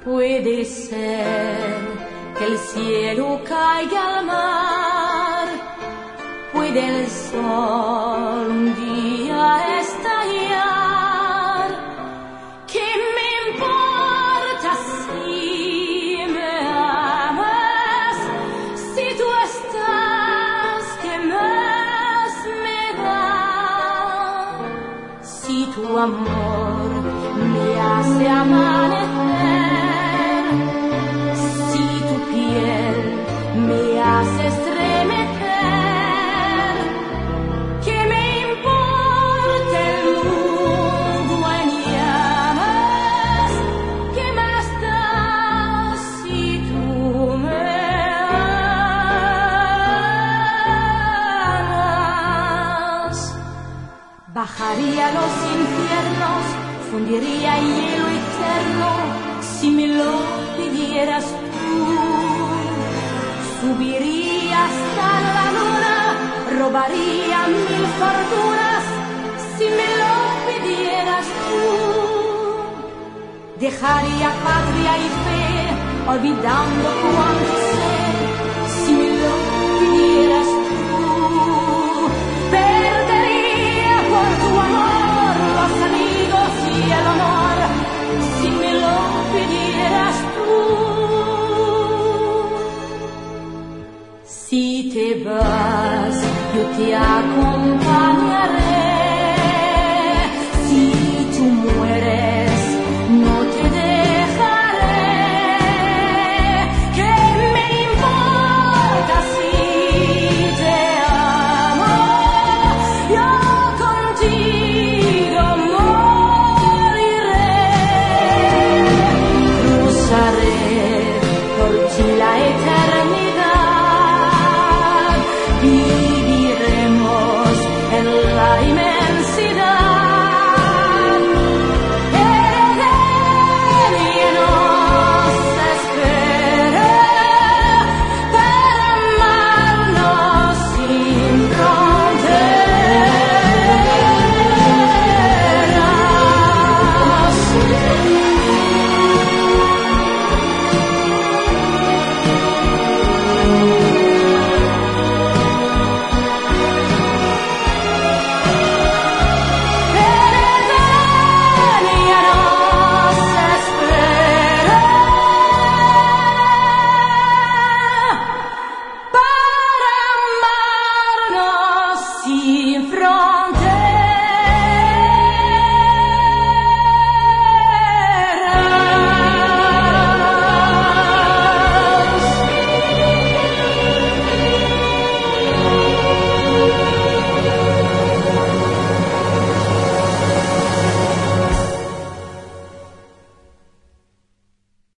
Puede ser que el cielo caiga al mar, puede el sol un día estallar. ¿Qué me importa si me amas? Si tú estás, ¿qué más me da? Si tu amor me hace amanecer, me hace estremecer, que me importa el mundo en llamas, que más da si tú me amas. Bajaría a los infiernos, fundiría hielo eterno, si me lo pidieras tú. Subiría hasta la luna, robaría 1000 fortunas, si me lo pidieras tú. Dejaría patria y fe, olvidando cuanto sé, si me lo pidieras tú. Perdería por tu amor los amigos y el honor, si me lo pidieras tú. Si te vas, yo te